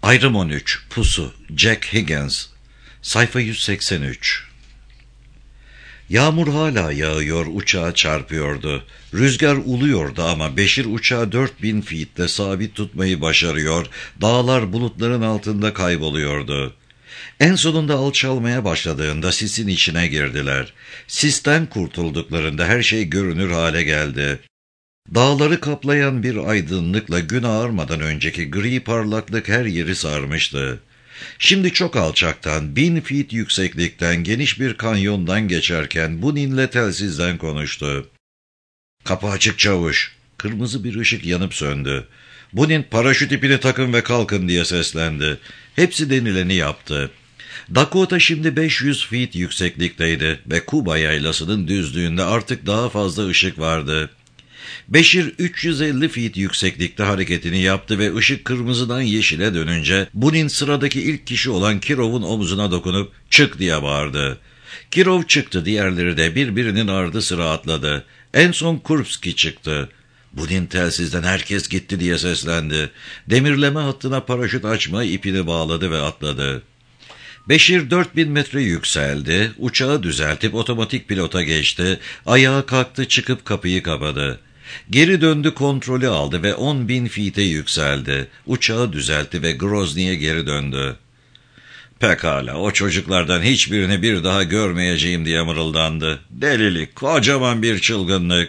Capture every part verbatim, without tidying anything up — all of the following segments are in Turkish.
Ayrım on üç, Pusu, Jack Higgins, sayfa yüz seksen üç. Yağmur hala yağıyor, uçağa çarpıyordu. Rüzgar uluyordu ama Beşir uçağı dört bin feetle sabit tutmayı başarıyor, dağlar bulutların altında kayboluyordu. En sonunda alçalmaya başladığında sisin içine girdiler. Sisten kurtulduklarında her şey görünür hale geldi. Dağları kaplayan bir aydınlıkla gün ağarmadan önceki gri parlaklık her yeri sarmıştı. Şimdi çok alçaktan, bin feet yükseklikten, geniş bir kanyondan geçerken Bunin'le telsizden konuştu. "Kapı açık çavuş." Kırmızı bir ışık yanıp söndü. Bunin, "Paraşüt ipini takın ve kalkın." diye seslendi. Hepsi denileni yaptı. Dakota şimdi beş yüz feet yükseklikteydi ve Kuba yaylasının düzlüğünde artık daha fazla ışık vardı. Beşir üç yüz elli feet yükseklikte hareketini yaptı ve ışık kırmızıdan yeşile dönünce Bunin sıradaki ilk kişi olan Kirov'un omuzuna dokunup "Çık!" diye bağırdı. Kirov çıktı, diğerleri de birbirinin ardı sıra atladı. En son Kurbski çıktı. Bunin telsizden "Herkes gitti." diye seslendi. Demirleme hattına paraşüt açma ipini bağladı ve atladı. Beşir dört bin metre yükseldi, uçağı düzeltip otomatik pilota geçti, ayağa kalktı, çıkıp kapıyı kapadı. Geri döndü, kontrolü aldı ve on bin feet'e yükseldi. Uçağı düzeltti ve Grozny'ye geri döndü. "Pekala, o çocuklardan hiçbirini bir daha görmeyeceğim." diye mırıldandı. "Delilik, kocaman bir çılgınlık."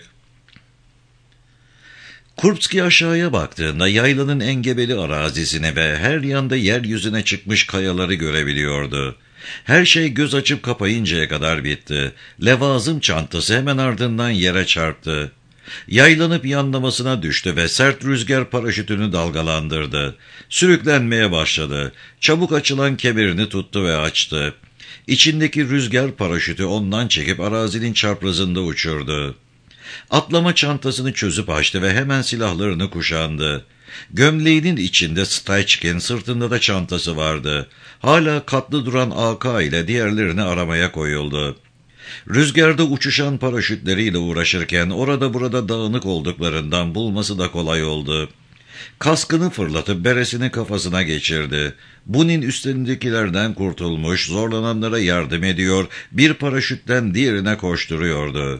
Kurbski aşağıya baktığında yaylanın engebeli arazisine ve her yanda yeryüzüne çıkmış kayaları görebiliyordu. Her şey göz açıp kapayıncaya kadar bitti. Levazım çantası hemen ardından yere çarptı. Yaylanıp yanlamasına düştü ve sert rüzgar paraşütünü dalgalandırdı. Sürüklenmeye başladı. Çabuk açılan kemerini tuttu ve açtı. İçindeki rüzgar paraşütü ondan çekip arazinin çaprazında uçurdu. Atlama çantasını çözüp açtı ve hemen silahlarını kuşandı. Gömleğinin içinde Steichkin, sırtında da çantası vardı. Hala katlı duran A K ile diğerlerini aramaya koyuldu. Rüzgarda uçuşan paraşütleriyle uğraşırken orada burada dağınık olduklarından bulması da kolay oldu. Kaskını fırlatıp beresini kafasına geçirdi. Bunin üstündekilerden kurtulmuş, zorlananlara yardım ediyor, bir paraşütten diğerine koşturuyordu.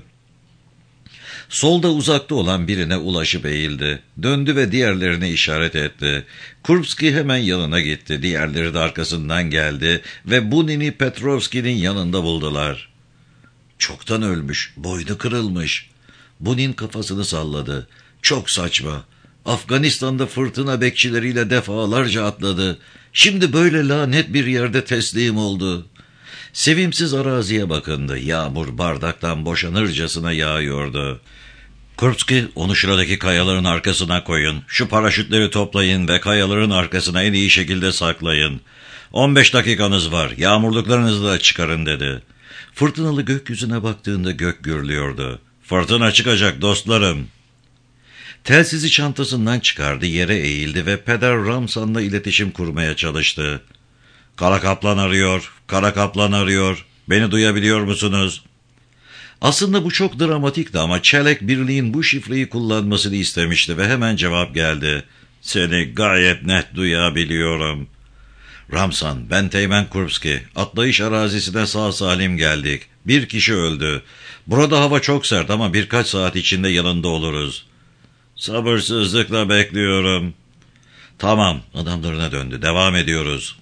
Solda uzakta olan birine ulaşıp eğildi. Döndü ve diğerlerine işaret etti. Kurbski hemen yanına gitti. Diğerleri de arkasından geldi ve Bunin'i Petrovski'nin yanında buldular. "Çoktan ölmüş, boynu kırılmış." Bunin kafasını salladı. "Çok saçma. Afganistan'da fırtına bekçileriyle defalarca atladı. Şimdi böyle lanet bir yerde teslim oldu." Sevimsiz araziye bakındı. Yağmur bardaktan boşanırcasına yağıyordu. "Kurbski, onu şuradaki kayaların arkasına koyun. Şu paraşütleri toplayın ve kayaların arkasına en iyi şekilde saklayın. on beş dakikanız var. Yağmurluklarınızı da çıkarın." dedi. Fırtınalı gökyüzüne baktığında gök gürlüyordu. "Fırtına çıkacak dostlarım." Telsizi çantasından çıkardı, yere eğildi ve Peder Ramsan'la iletişim kurmaya çalıştı. "Kara Kaplan arıyor, Kara Kaplan arıyor. Beni duyabiliyor musunuz?" Aslında bu çok dramatikti ama Çelek birliğin bu şifreyi kullanmasını istemişti ve hemen cevap geldi. "Seni gayet net duyabiliyorum." "Ramsan, ben Teğmen Kurbski. Atlayış arazisine sağ salim geldik. Bir kişi öldü. Burada hava çok sert ama birkaç saat içinde yanında oluruz." "Sabırsızlıkla bekliyorum." "Tamam." Adamlarına döndü. "Devam ediyoruz."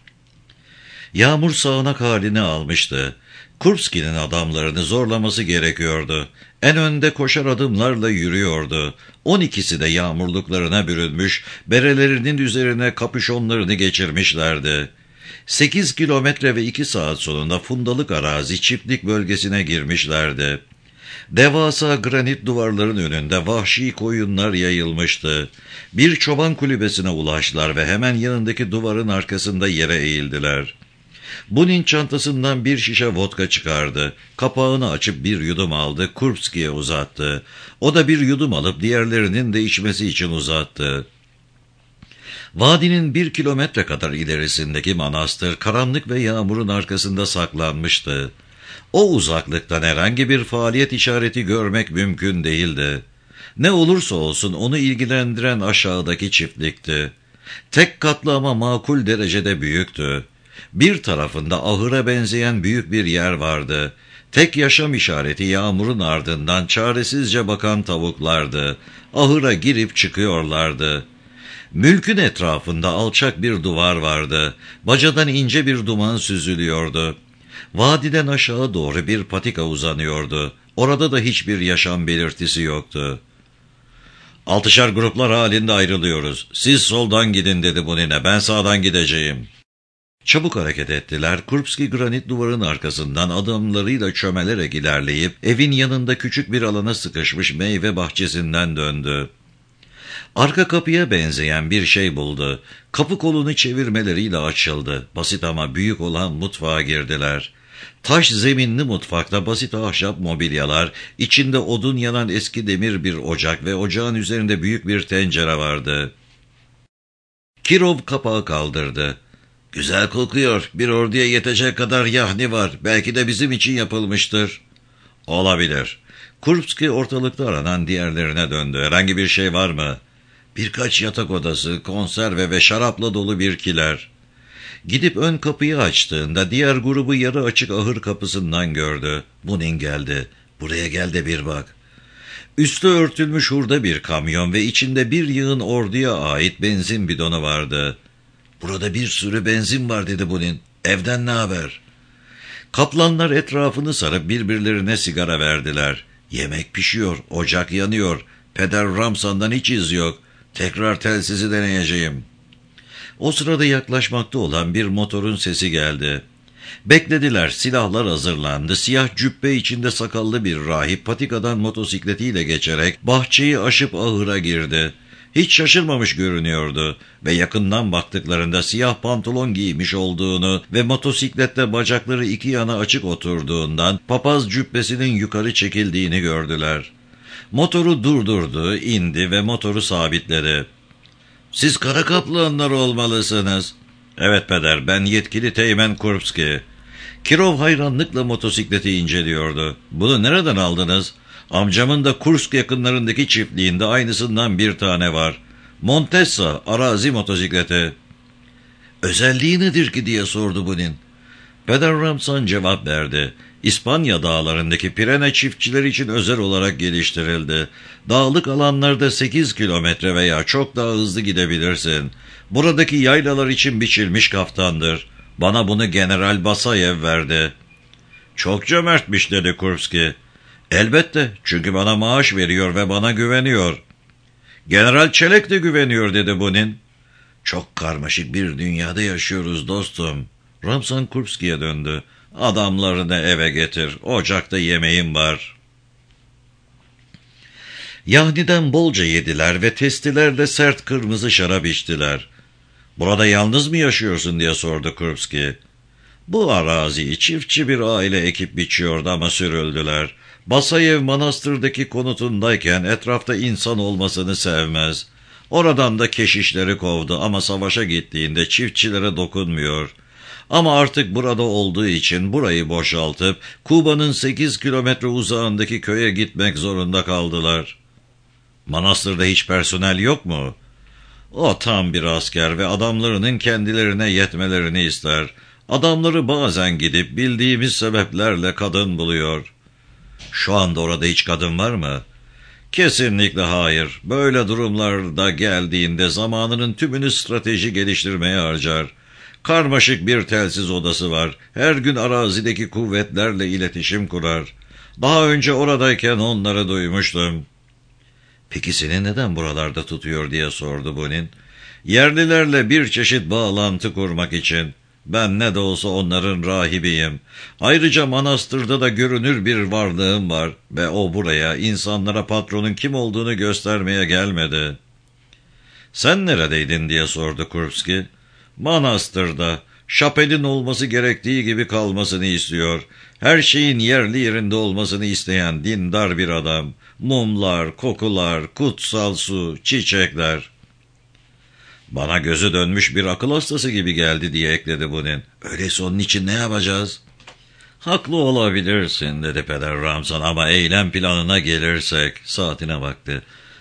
Yağmur sağanak halini almıştı. Kurbski'nin adamlarını zorlaması gerekiyordu. En önde koşar adımlarla yürüyordu. On ikisi de yağmurluklarına bürünmüş, berelerinin üzerine kapüşonlarını geçirmişlerdi. Sekiz kilometre ve iki saat sonunda fundalık arazi çiftlik bölgesine girmişlerdi. Devasa granit duvarların önünde vahşi koyunlar yayılmıştı. Bir çoban kulübesine ulaştılar ve hemen yanındaki duvarın arkasında yere eğildiler. Bunin çantasından bir şişe vodka çıkardı. Kapağını açıp bir yudum aldı, Kurbski'ye uzattı. O da bir yudum alıp diğerlerinin de içmesi için uzattı. Vadinin bir kilometre kadar ilerisindeki manastır karanlık ve yağmurun arkasında saklanmıştı. O uzaklıktan herhangi bir faaliyet işareti görmek mümkün değildi. Ne olursa olsun onu ilgilendiren aşağıdaki çiftlikti. Tek katlı ama makul derecede büyüktü. Bir tarafında ahıra benzeyen büyük bir yer vardı. Tek yaşam işareti yağmurun ardından çaresizce bakan tavuklardı. Ahıra girip çıkıyorlardı. Mülkün etrafında alçak bir duvar vardı. Bacadan ince bir duman süzülüyordu. Vadiden aşağı doğru bir patika uzanıyordu. Orada da hiçbir yaşam belirtisi yoktu. "Altışar gruplar halinde ayrılıyoruz. Siz soldan gidin," dedi Bunine. "Ben sağdan gideceğim." Çabuk hareket ettiler. Kurbski granit duvarın arkasından adamlarıyla çömelerek ilerleyip evin yanında küçük bir alana sıkışmış meyve bahçesinden döndü. Arka kapıya benzeyen bir şey buldu. Kapı kolunu çevirmeleriyle açıldı. Basit ama büyük olan mutfağa girdiler. Taş zeminli mutfakta basit ahşap mobilyalar, içinde odun yanan eski demir bir ocak ve ocağın üzerinde büyük bir tencere vardı. Kirov kapağı kaldırdı. "Güzel kokuyor. Bir orduya yetecek kadar yahni var. Belki de bizim için yapılmıştır." "Olabilir." Kurbski ortalıkta aranan diğerlerine döndü. "Herhangi bir şey var mı?" "Birkaç yatak odası, konserve ve şarapla dolu bir kiler." Gidip ön kapıyı açtığında diğer grubu yarı açık ahır kapısından gördü. Bunin geldi. "Buraya gel de bir bak." Üstü örtülmüş hurda bir kamyon ve içinde bir yığın orduya ait benzin bidonu vardı. "Burada bir sürü benzin var," dedi Bunin. "Evden ne haber?" Kaplanlar etrafını sarıp birbirlerine sigara verdiler. "Yemek pişiyor, ocak yanıyor. Peder Ramsan'dan hiç iz yok. Tekrar telsizi deneyeceğim." O sırada yaklaşmakta olan bir motorun sesi geldi. Beklediler, silahlar hazırlandı. Siyah cübbe içinde sakallı bir rahip patikadan motosikletiyle geçerek bahçeyi aşıp ahıra girdi. Hiç şaşırmamış görünüyordu ve yakından baktıklarında siyah pantolon giymiş olduğunu ve motosiklette bacakları iki yana açık oturduğundan papaz cübbesinin yukarı çekildiğini gördüler. Motoru durdurdu, indi ve motoru sabitledi. "Siz kara kaplanlar olmalısınız." "Evet peder, ben yetkili Teğmen Kurbski." Kirov hayranlıkla motosikleti inceliyordu. "Bunu nereden aldınız?" "Amcamın da Kursk yakınlarındaki çiftliğinde aynısından bir tane var. Montesa, arazi motosikleti." "Özelliği nedir ki?" diye sordu Bunin. Peder Ramsan cevap verdi. "İspanya dağlarındaki Pirene çiftçiler için özel olarak geliştirildi. Dağlık alanlarda sekiz kilometre veya çok daha hızlı gidebilirsin. Buradaki yaylalar için biçilmiş kaftandır. Bana bunu General Basayev verdi." "Çok cömertmiş," dedi Kurbski. "Elbette, çünkü bana maaş veriyor ve bana güveniyor." "General Çelek de güveniyor," dedi Bunin. "Çok karmaşık bir dünyada yaşıyoruz dostum." Ramsan Kurbski'ye döndü. "Adamlarını eve getir, ocakta yemeğim var." Yahniden bolca yediler ve testilerle sert kırmızı şarap içtiler. "Burada yalnız mı yaşıyorsun?" diye sordu Kurbski. "Bu araziyi çiftçi bir aile ekip biçiyordu ama sürüldüler. Basayev manastırdaki konutundayken etrafta insan olmasını sevmez. Oradan da keşişleri kovdu ama savaşa gittiğinde çiftçilere dokunmuyor. Ama artık burada olduğu için burayı boşaltıp Kuba'nın sekiz kilometre uzağındaki köye gitmek zorunda kaldılar." "Manastırda hiç personel yok mu?" "O tam bir asker ve adamlarının kendilerine yetmelerini ister. Adamları bazen gidip bildiğimiz sebeplerle kadın buluyor." "Şu anda orada hiç kadın var mı?" "Kesinlikle hayır. Böyle durumlarda geldiğinde zamanının tümünü strateji geliştirmeye harcar. Karmaşık bir telsiz odası var. Her gün arazideki kuvvetlerle iletişim kurar. Daha önce oradayken onları duymuştum." "Peki seni neden buralarda tutuyor?" diye sordu Bunin. "Yerlilerle bir çeşit bağlantı kurmak için. Ben ne de olsa onların rahibiyim. Ayrıca manastırda da görünür bir varlığım var ve o buraya insanlara patronun kim olduğunu göstermeye gelmedi." "Sen neredeydin?" diye sordu Kurbski. "Manastırda. Şapelin olması gerektiği gibi kalmasını istiyor. Her şeyin yerli yerinde olmasını isteyen dindar bir adam. Mumlar, kokular, kutsal su, çiçekler." "Bana gözü dönmüş bir akıl hastası gibi geldi," diye ekledi Bunin. "Öyleyse onun için ne yapacağız?" "Haklı olabilirsin," dedi Peder Ramsan, "ama eylem planına gelirsek..." Saatine baktı.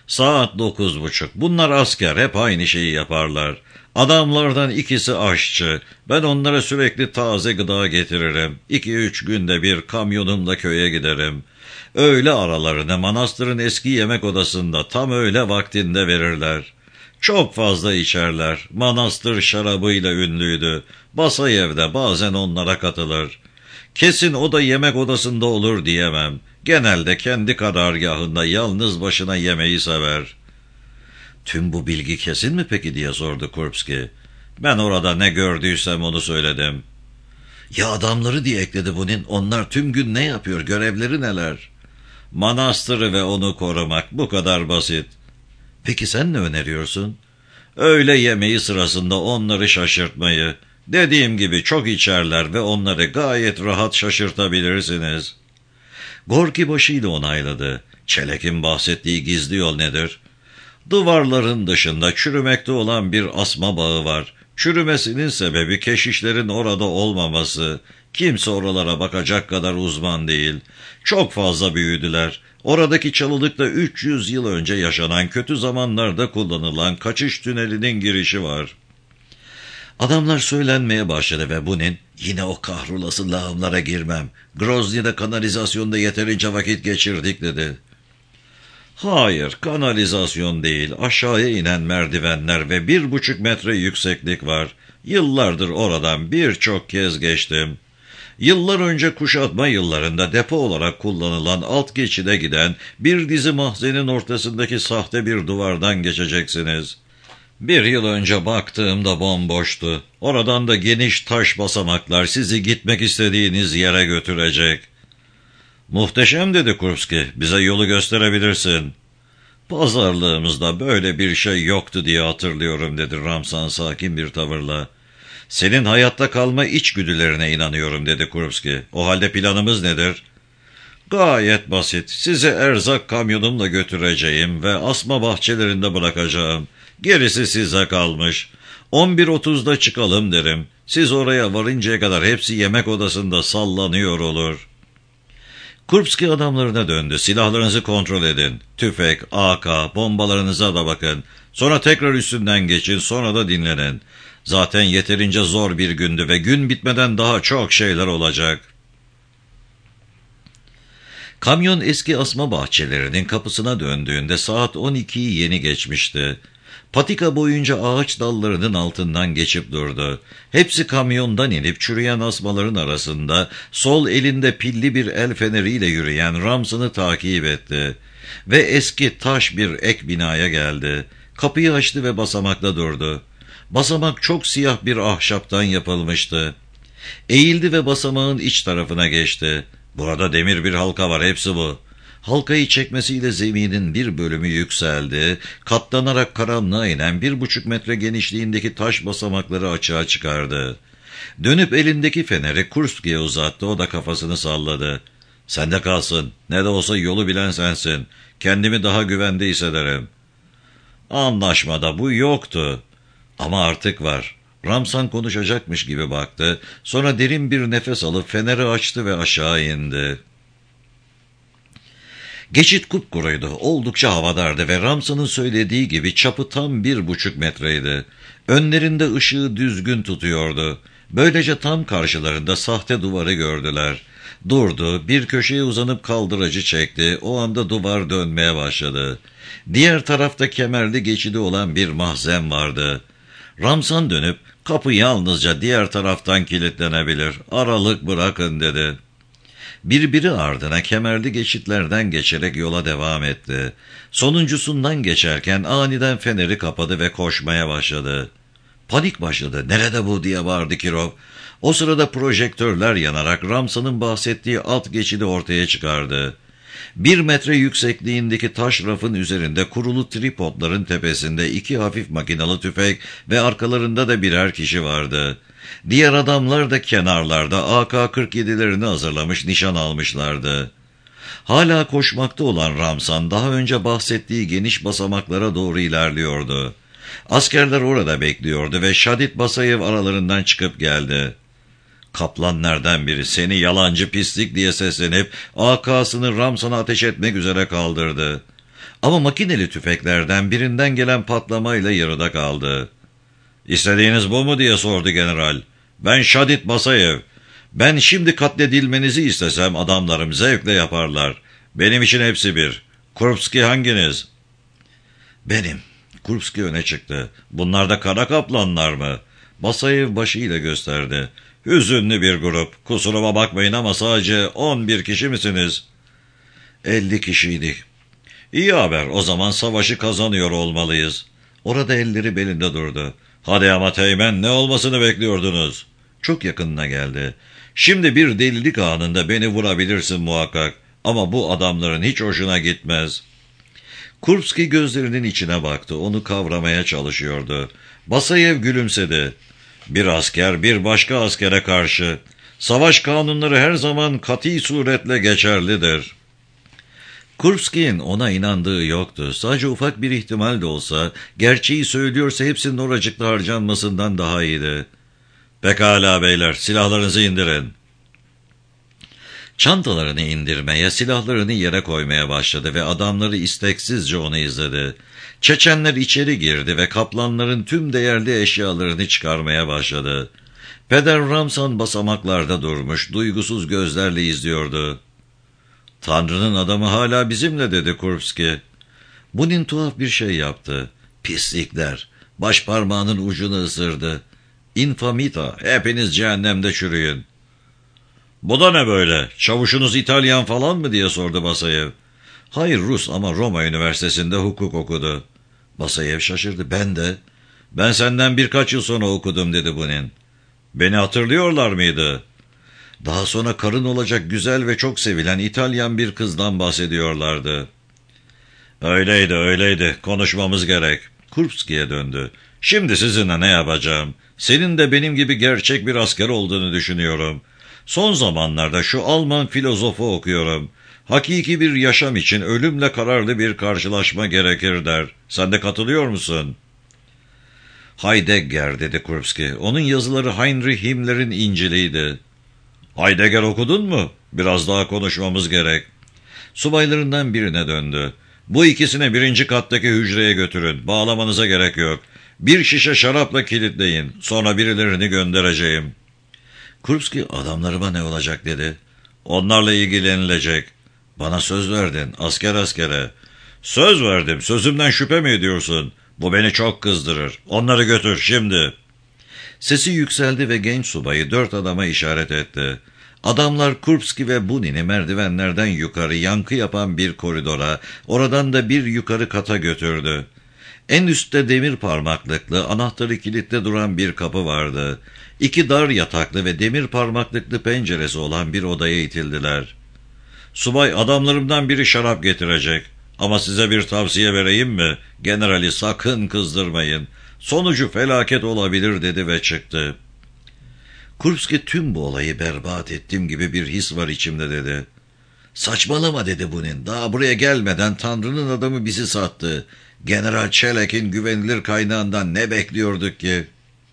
Saat dokuz buçuk. Bunlar asker, hep aynı şeyi yaparlar. Adamlardan ikisi aşçı. Ben onlara sürekli taze gıda getiririm. İki üç günde bir kamyonumla köye giderim. Öğle aralarını manastırın eski yemek odasında tam öğle vaktinde verirler. Çok fazla içerler. Manastır şarabıyla ünlüydü. Basayev de bazen onlara katılır. Kesin o da yemek odasında olur diyemem. Genelde kendi karargahında yalnız başına yemeği sever. Tüm bu bilgi kesin mi peki diye sordu Kurbski. Ben orada ne gördüysem onu söyledim. Ya adamları diye ekledi Bunin. Onlar tüm gün ne yapıyor? Görevleri neler? Manastırı ve onu korumak, bu kadar basit. Peki sen ne öneriyorsun? Öğle yemeği sırasında onları şaşırtmayı. Dediğim gibi çok içerler ve onları gayet rahat şaşırtabilirsiniz. Gorki başıyla onayladı. Çelek'in bahsettiği gizli yol nedir? Duvarların dışında çürümekte olan bir asma bağı var. Çürümesinin sebebi keşişlerin orada olmaması. Kimse oralara bakacak kadar uzman değil. Çok fazla büyüdüler. Oradaki çalılıkta üç yüz yıl önce yaşanan kötü zamanlarda kullanılan kaçış tünelinin girişi var. Adamlar söylenmeye başladı ve Bunin, yine o kahrolası lağımlara girmem. Grozny'de kanalizasyonda yeterince vakit geçirdik dedi. Hayır, kanalizasyon değil, aşağıya inen merdivenler ve bir buçuk metre yükseklik var. Yıllardır oradan birçok kez geçtim. Yıllar önce kuşatma yıllarında depo olarak kullanılan alt geçide giden bir dizi mahzenin ortasındaki sahte bir duvardan geçeceksiniz. Bir yıl önce baktığımda bomboştu. Oradan da geniş taş basamaklar sizi gitmek istediğiniz yere götürecek. Muhteşem dedi Kurbski, bize yolu gösterebilirsin. Pazarlığımızda böyle bir şey yoktu diye hatırlıyorum dedi Ramzan sakin bir tavırla. Senin hayatta kalma içgüdülerine inanıyorum dedi Kurbski. O halde planımız nedir? Gayet basit. Sizi erzak kamyonumla götüreceğim ve asma bahçelerinde bırakacağım. Gerisi size kalmış. on bir otuzda çıkalım derim. Siz oraya varıncaya kadar hepsi yemek odasında sallanıyor olur. Kurbski adamlarına döndü. Silahlarınızı kontrol edin. Tüfek, A K, bombalarınıza da bakın. Sonra tekrar üstünden geçin, sonra da dinlenin. Zaten yeterince zor bir gündü ve gün bitmeden daha çok şeyler olacak. Kamyon eski asma bahçelerinin kapısına döndüğünde saat on ikiyi yeni geçmişti. Patika boyunca ağaç dallarının altından geçip durdu. Hepsi kamyondan inip çürüyen asmaların arasında sol elinde pilli bir el feneriyle yürüyen Ramson'ı takip etti. Ve eski taş bir ek binaya geldi. Kapıyı açtı ve basamakta durdu. Basamak çok siyah bir ahşaptan yapılmıştı. Eğildi ve basamağın iç tarafına geçti. Burada demir bir halka var, hepsi bu. Halkayı çekmesiyle zeminin bir bölümü yükseldi, katlanarak karanlığa inen bir buçuk metre genişliğindeki taş basamakları açığa çıkardı. Dönüp elindeki feneri Kurbski'ye uzattı, o da kafasını salladı. Sende kalsın, ne de olsa yolu bilen sensin, kendimi daha güvende hissederim. Anlaşmada bu yoktu. Ama artık var. Ramzan konuşacakmış gibi baktı, sonra derin bir nefes alıp feneri açtı ve aşağı indi. Geçit kupkuruydu, oldukça havadardı ve Ramson'un söylediği gibi çapı tam bir buçuk metreydi. Önlerinde ışığı düzgün tutuyordu. Böylece tam karşılarında sahte duvarı gördüler. Durdu, bir köşeye uzanıp kaldıracı çekti, o anda duvar dönmeye başladı. Diğer tarafta kemerli geçidi olan bir mahzen vardı. Ramzan dönüp, kapı yalnızca diğer taraftan kilitlenebilir, aralık bırakın dedi. Birbiri ardına kemerli geçitlerden geçerek yola devam etti. Sonuncusundan geçerken aniden feneri kapadı ve koşmaya başladı. Panik başladı. Nerede bu diye bağırdı Kirov. O sırada projektörler yanarak Ramson'un bahsettiği alt geçidi ortaya çıkardı. Bir metre yüksekliğindeki taş rafın üzerinde kurulu tripodların tepesinde iki hafif makinalı tüfek ve arkalarında da birer kişi vardı. Diğer adamlar da kenarlarda A K kırk yedilerini hazırlamış nişan almışlardı. Hala koşmakta olan Ramzan daha önce bahsettiği geniş basamaklara doğru ilerliyordu. Askerler orada bekliyordu ve Şadit Basayev aralarından çıkıp geldi. Kaplanlardan biri seni yalancı pislik diye seslenip A K'sını Ramzan'a ateş etmek üzere kaldırdı. Ama makineli tüfeklerden birinden gelen patlamayla yarıda kaldı. "İstediğiniz bu mu?" diye sordu general. "Ben Şadit Basayev. Ben şimdi katledilmenizi istesem adamlarım zevkle yaparlar. Benim için hepsi bir. Kurbski hanginiz?" "Benim." Kurbski öne çıktı. "Bunlar da kara kaplanlar mı?" Basayev başıyla gösterdi. "Hüzünlü bir grup. Kusuruma bakmayın ama sadece on bir kişi misiniz?" "Elli kişiydik." "İyi haber. O zaman savaşı kazanıyor olmalıyız." Orada elleri belinde durdu. "Hadi ama Teğmen, ne olmasını bekliyordunuz?" Çok yakınına geldi. "Şimdi bir delilik anında beni vurabilirsin muhakkak. Ama bu adamların hiç hoşuna gitmez." Kurbski gözlerinin içine baktı. Onu kavramaya çalışıyordu. Basayev gülümsedi. "Bir asker bir başka askere karşı. Savaş kanunları her zaman kat'i suretle geçerlidir." Kurbski'nin ona inandığı yoktu. Sadece ufak bir ihtimal de olsa, gerçeği söylüyorsa hepsinin oracıkta harcanmasından daha iyiydi. "Pekala beyler, silahlarınızı indirin." Çantalarını indirmeye, silahlarını yere koymaya başladı ve adamları isteksizce onu izledi. Çeçenler içeri girdi ve kaplanların tüm değerli eşyalarını çıkarmaya başladı. Peder Ramsan basamaklarda durmuş, duygusuz gözlerle izliyordu. "Tanrı'nın adamı hala bizimle," dedi Kurbski. Bunin tuhaf bir şey yaptı. "Pislikler!" Başparmağının ucunu ısırdı. "Infamita, hepiniz cehennemde çürüyün." "Bu da ne böyle? Çavuşunuz İtalyan falan mı?" diye sordu Basayev. "Hayır, Rus ama Roma Üniversitesi'nde hukuk okudu." Basayev şaşırdı. "Ben de." "Ben senden birkaç yıl sonra okudum," dedi Bunin. "Beni hatırlıyorlar mıydı?" Daha sonra karın olacak güzel ve çok sevilen İtalyan bir kızdan bahsediyorlardı. "Öyleydi, öyleydi. Konuşmamız gerek." Kurbski'ye döndü. "Şimdi sizinle ne yapacağım? Senin de benim gibi gerçek bir asker olduğunu düşünüyorum. Son zamanlarda şu Alman filozofu okuyorum. Hakiki bir yaşam için ölümle kararlı bir karşılaşma gerekir der. Sen de katılıyor musun?" "Heidegger," dedi Kurbski. "Onun yazıları Heinrich Himmler'in İncil'iydi." "Heidegger okudun mu? Biraz daha konuşmamız gerek." Subaylarından birine döndü. "Bu ikisini birinci kattaki hücreye götürün. Bağlamanıza gerek yok. Bir şişe şarapla kilitleyin. Sonra birilerini göndereceğim." Kurbski, "Adamlarıma ne olacak?" dedi. "Onlarla ilgilenilecek." "Bana söz verdin, asker askere." "Söz verdim. Sözümden şüphe mi ediyorsun? Bu beni çok kızdırır. Onları götür şimdi." Sesi yükseldi ve genç subayı dört adama işaret etti. Adamlar Kurbski ve Bunin'i merdivenlerden yukarı yankı yapan bir koridora, oradan da bir yukarı kata götürdü. En üstte demir parmaklıklı, anahtarı kilitte duran bir kapı vardı. İki dar yataklı ve demir parmaklıklı penceresi olan bir odaya itildiler. "Subay, adamlarımdan biri şarap getirecek. Ama size bir tavsiye vereyim mi? Generali sakın kızdırmayın. Sonucu felaket olabilir," dedi ve çıktı. Kurbski, "Tüm bu olayı berbat ettiğim gibi bir his var içimde," dedi. "Saçmalama," dedi Bunin. "Daha buraya gelmeden Tanrı'nın adamı bizi sattı. General Çelek'in güvenilir kaynağından ne bekliyorduk ki?"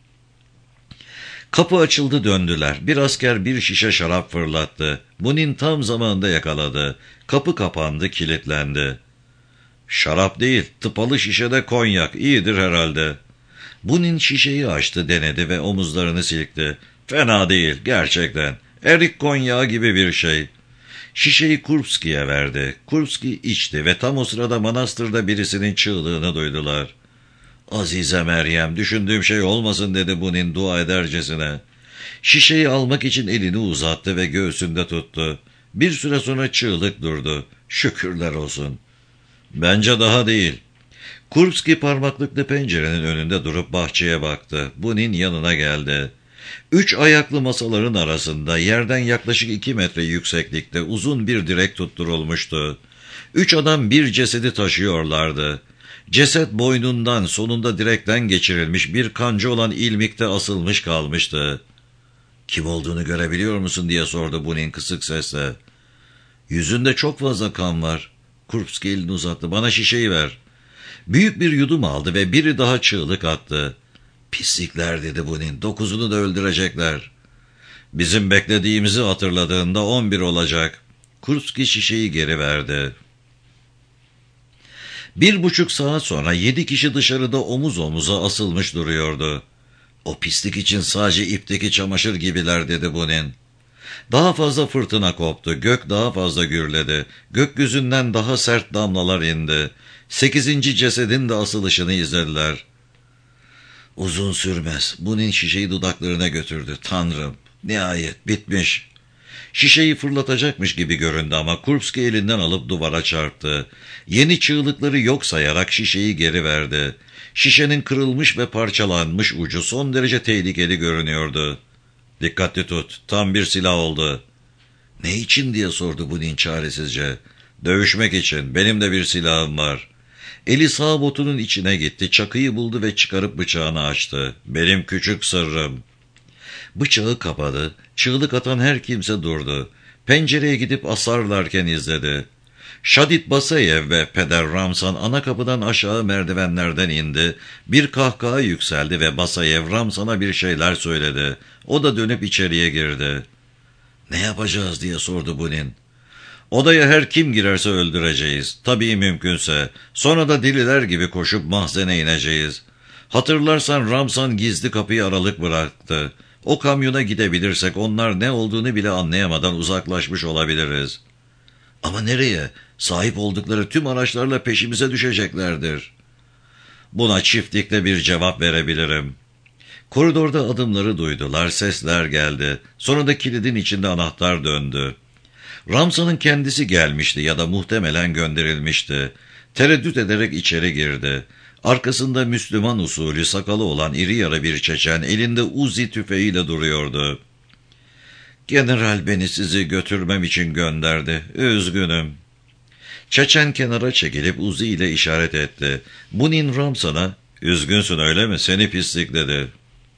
Kapı açıldı, döndüler. Bir asker bir şişe şarap fırlattı. Bunin tam zamanında yakaladı. Kapı kapandı, kilitlendi. "Şarap değil, tıpalı şişede konyak. İyidir herhalde." Bunin şişeyi açtı, denedi ve omuzlarını silkti. "Fena değil, gerçekten. Erik konyağı gibi bir şey." Şişeyi Kurbski'ye verdi. Kurbski içti ve tam o sırada manastırda birisinin çığlığını duydular. "Azize Meryem, düşündüğüm şey olmasın," dedi Bunin dua edercesine. Şişeyi almak için elini uzattı ve göğsünde tuttu. Bir süre sonra çığlık durdu. "Şükürler olsun." "Bence daha değil." Kurbski parmaklıklı pencerenin önünde durup bahçeye baktı. Bunin yanına geldi. Üç ayaklı masaların arasında yerden yaklaşık iki metre yükseklikte uzun bir direk tutturulmuştu. Üç adam bir cesedi taşıyorlardı. Ceset boynundan, sonunda direkten geçirilmiş bir kanca olan ilmikte asılmış kalmıştı. "Kim olduğunu görebiliyor musun?" diye sordu Bunin kısık sesle. "Yüzünde çok fazla kan var." Kurbski elini uzattı. "Bana şişeyi ver." Büyük bir yudum aldı ve biri daha çığlık attı. "Pislikler," dedi Bunin. "Dokuzunu da öldürecekler." "Bizim beklediğimizi hatırladığında on bir olacak." Kurbski şişeyi geri verdi. Bir buçuk saat sonra yedi kişi dışarıda omuz omuza asılmış duruyordu. O pislik için sadece ipteki çamaşır gibiler dedi Bunin. Daha fazla fırtına koptu, gök daha fazla gürledi, gökyüzünden daha sert damlalar indi. Sekizinci cesedin de asılışını izlediler. Uzun sürmez, Bunin şişeyi dudaklarına götürdü. Tanrım, nihayet bitmiş. Şişeyi fırlatacakmış gibi göründü ama Kurbski elinden alıp duvara çarptı. Yeni çığlıkları yok sayarak şişeyi geri verdi. Şişenin kırılmış ve parçalanmış ucu son derece tehlikeli görünüyordu. Dikkatli tut, tam bir silah oldu. Ne için diye sordu Bunin çaresizce. Dövüşmek için, benim de bir silahım var. Eli sağ botunun içine gitti, çakıyı buldu ve çıkarıp bıçağını açtı. Benim küçük sırrım. Bıçağı kapadı, çığlık atan her kimse durdu. Pencereye gidip asarlarken izledi. Şadit Basayev ve Peder Ramsan ana kapıdan aşağı merdivenlerden indi. Bir kahkaha yükseldi ve Basayev Ramsan'a bir şeyler söyledi. O da dönüp içeriye girdi. Ne yapacağız diye sordu Bunin. Odaya her kim girerse öldüreceğiz. Tabii mümkünse. Sonra da deliler gibi koşup mahzene ineceğiz. Hatırlarsan Ramsan gizli kapıyı aralık bıraktı. O kamyona gidebilirsek onlar ne olduğunu bile anlayamadan uzaklaşmış olabiliriz. Ama nereye? Sahip oldukları tüm araçlarla peşimize düşeceklerdir. Buna çiftlikle bir cevap verebilirim. Koridorda adımları duydular, sesler geldi. Sonra da kilidin içinde anahtar döndü. Ramsan'ın kendisi gelmişti ya da muhtemelen gönderilmişti. Tereddüt ederek içeri girdi. Arkasında Müslüman usulü sakalı olan iri yarı bir Çeçen elinde Uzi tüfeğiyle duruyordu. General beni sizi götürmem için gönderdi. Üzgünüm. Çeçen kenara çekilip Uzi ile işaret etti. Bunin Ramsan'a, üzgünsün öyle mi? Seni pislik dedi.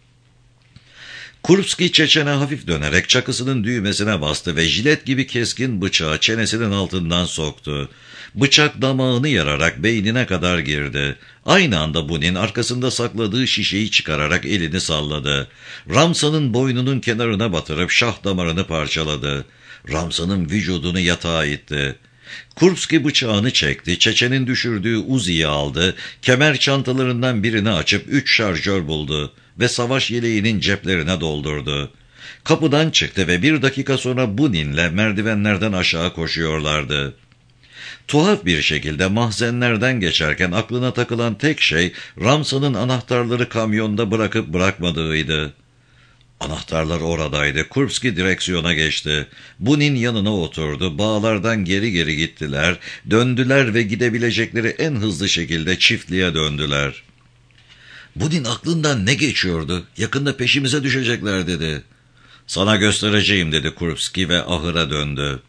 Kurbski Çeçen'e hafif dönerek çakısının düğmesine bastı ve jilet gibi keskin bıçağı çenesinin altından soktu. Bıçak damağını yararak beynine kadar girdi. Aynı anda Bunin arkasında sakladığı şişeyi çıkararak elini salladı. Ramsan'ın boynunun kenarına batırıp şah damarını parçaladı. Ramsan'ın vücudunu yatağa itti. Kurbski bıçağını çekti, Çeçen'in düşürdüğü Uzi'yi aldı, kemer çantalarından birini açıp üç şarjör buldu ve savaş yeleğinin ceplerine doldurdu. Kapıdan çıktı ve bir dakika sonra Bunin'le merdivenlerden aşağı koşuyorlardı. Tuhaf bir şekilde mahzenlerden geçerken aklına takılan tek şey Ramsan'ın anahtarları kamyonda bırakıp bırakmadığıydı. Anahtarlar oradaydı. Kurbski direksiyona geçti. Bunin yanına oturdu. Bağlardan geri geri gittiler. Döndüler ve gidebilecekleri en hızlı şekilde çiftliğe döndüler. Bunin aklından ne geçiyordu? Yakında peşimize düşecekler dedi. Sana göstereceğim dedi Kurbski ve ahıra döndü.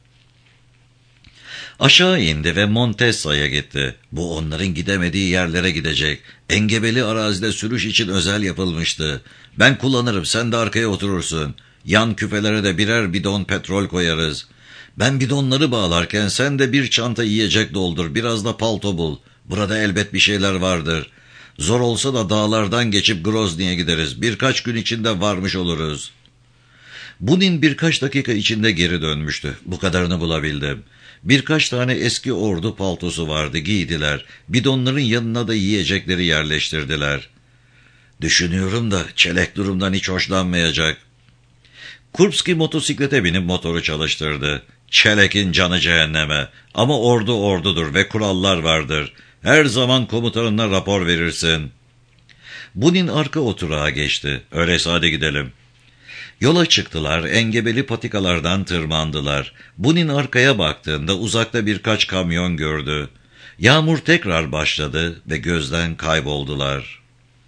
Aşağı indi ve Montessa'ya gitti. Bu onların gidemediği yerlere gidecek. Engebeli arazide sürüş için özel yapılmıştı. Ben kullanırım, sen de arkaya oturursun. Yan küfelere de birer bidon petrol koyarız. Ben bidonları bağlarken sen de bir çanta yiyecek doldur, biraz da palto bul. Burada elbet bir şeyler vardır. Zor olsa da dağlardan geçip Grozny'ye gideriz. Birkaç gün içinde varmış oluruz. Bunin birkaç dakika içinde geri dönmüştü. Bu kadarını bulabildim. Birkaç tane eski ordu paltosu vardı, giydiler. Bidonların yanına da yiyecekleri yerleştirdiler. Düşünüyorum da çelek durumdan hiç hoşlanmayacak. Kurbski motosiklete binip motoru çalıştırdı. Çelek'in canı cehenneme. Ama ordu ordudur ve kurallar vardır. Her zaman komutanına rapor verirsin. Bunin arka oturağa geçti. Öyleyse hadi gidelim. Yola çıktılar, engebeli patikalardan tırmandılar. Bunin arkaya baktığında uzakta birkaç kamyon gördü. Yağmur tekrar başladı ve gözden kayboldular.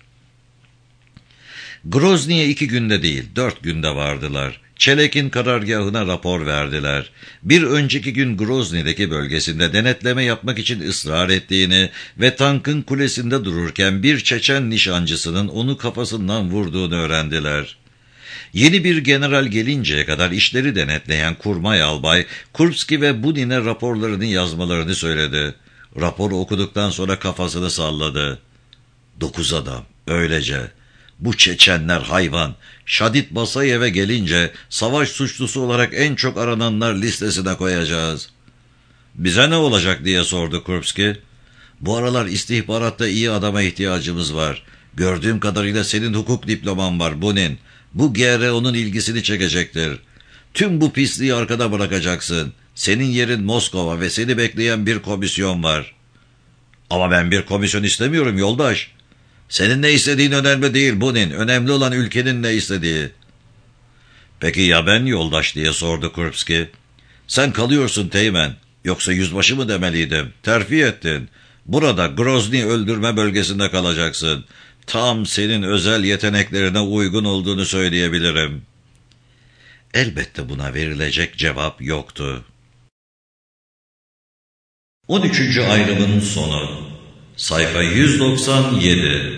Grozny'ye iki günde değil, dört günde vardılar. Çelek'in karargahına rapor verdiler. Bir önceki gün Grozny'deki bölgesinde denetleme yapmak için ısrar ettiğini ve tankın kulesinde dururken bir Çeçen nişancısının onu kafasından vurduğunu öğrendiler. Yeni bir general gelinceye kadar işleri denetleyen kurmay albay, Kurbski ve Bunin'e raporlarını yazmalarını söyledi. Raporu okuduktan sonra kafasını salladı. Dokuz adam, öylece. Bu Çeçenler hayvan. Şadit Basayev'e gelince savaş suçlusu olarak en çok arananlar listesine koyacağız. Bize ne olacak diye sordu Kurbski. Bu aralar istihbaratta iyi adama ihtiyacımız var. Gördüğüm kadarıyla senin hukuk diploman var Bunin. Bu G R O'nun ilgisini çekecektir. Tüm bu pisliği arkada bırakacaksın. Senin yerin Moskova ve seni bekleyen bir komisyon var. Ama ben bir komisyon istemiyorum yoldaş. Senin ne istediğin önemli değil Bunin. Önemli olan ülkenin ne istediği. Peki ya ben yoldaş diye sordu Kurbski. Sen kalıyorsun Teğmen. Yoksa yüzbaşı mı demeliydim? Terfi ettin. Burada Grozny öldürme bölgesinde kalacaksın. Tam senin özel yeteneklerine uygun olduğunu söyleyebilirim. Elbette buna verilecek cevap yoktu. on üçüncü ayrımın sonu. Sayfa yüz doksan yedi.